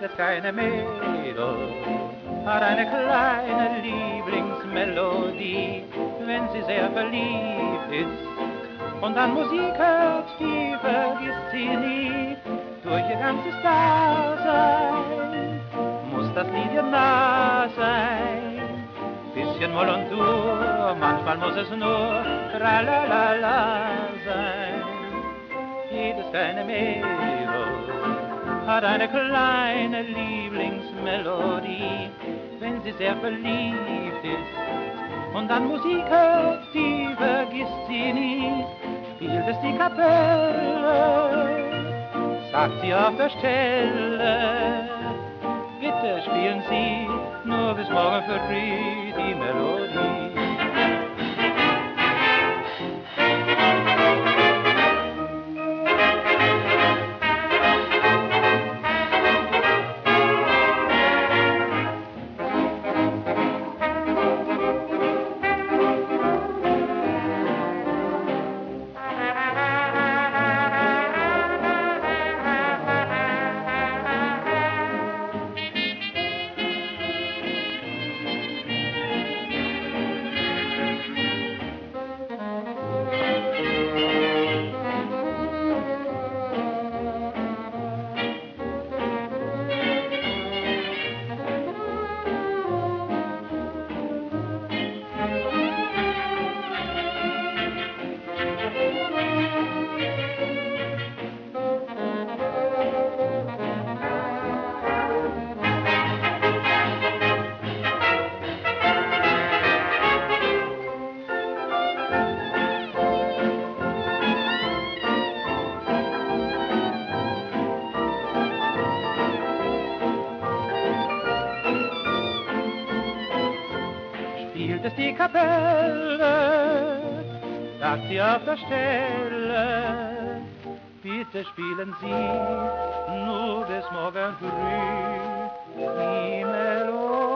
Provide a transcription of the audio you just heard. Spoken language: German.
Das kleine Mädel hat eine kleine Lieblingsmelodie, wenn sie sehr verliebt ist und dann Musik hört, die vergisst sie nie. Durch ihr ganzes Dasein muss das Lied ihr nah sein. Bisschen Moll und Dur, manchmal muss es nur Tralalala sein. Jedes kleine Mädel hat eine kleine Lieblingsmelodie, wenn sie sehr verliebt ist und dann Musik hört, die vergisst sie nie. Spielt es die Kapelle, sagt sie auf der Stelle, bitte spielen Sie nur bis morgen früh die Melodie. Spielt es die Kapelle, sagt sie auf der Stelle, bitte spielen Sie nur bis morgen früh die Melodie.